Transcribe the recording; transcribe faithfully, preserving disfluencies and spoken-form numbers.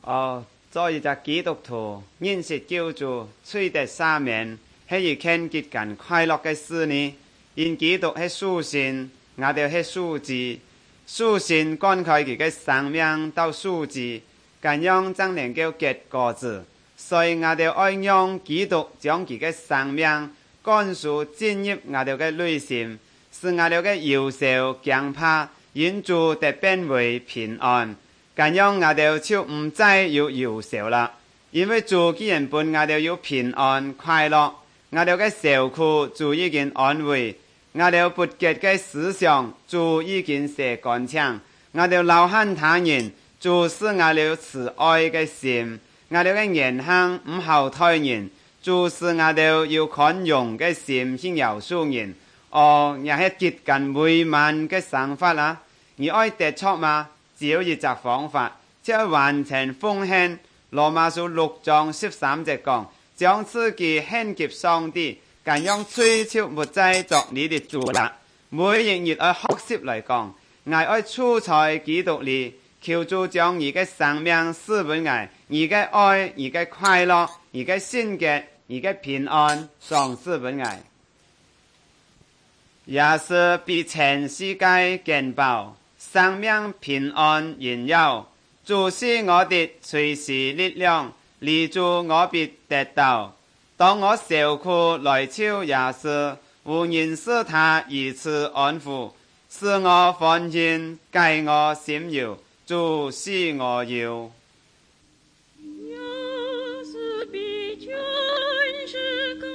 哦，作為隻基督徒認識救主，取得赦免，係一件極間快樂嘅事呢。因基督係屬神，我哋係屬子，屬神灌溉佢嘅生命到屬子，咁樣才能夠結果子。所以我哋愛用基督將佢嘅生命灌輸進入我哋嘅內心，使我哋嘅憂愁驚怕因主得變為平安。咁樣我哋就唔再有憂愁啦，因為主既然本我哋有平安快樂，我哋嘅受苦主已經安慰，我哋不潔嘅思想主已經洗乾淨，我哋勞恨他人主使我哋慈愛嘅心，我哋嘅言行唔後退人，主使我哋有寬容嘅心去饒恕人。哦，也係極近美滿嘅想法啦。你愛得錯嗎？只有一隻方法，即係完全奉獻。羅馬書六章十三節講，將自己獻給上帝，咁樣追求沒再作你的主啦。每日日愛學習嚟講，我愛處在基督裏，求主將你嘅生命賜俾我，你嘅愛，你嘅快樂，你嘅聖潔，你嘅平安，賞賜俾我。也是比全世界更寶。生命平安榮耀，主是我的隨時力量，立住我必得到。當我受苦來求耶穌，無人使他以此安撫，使我歡欣，解我心憂，主是我有。 也是比全世界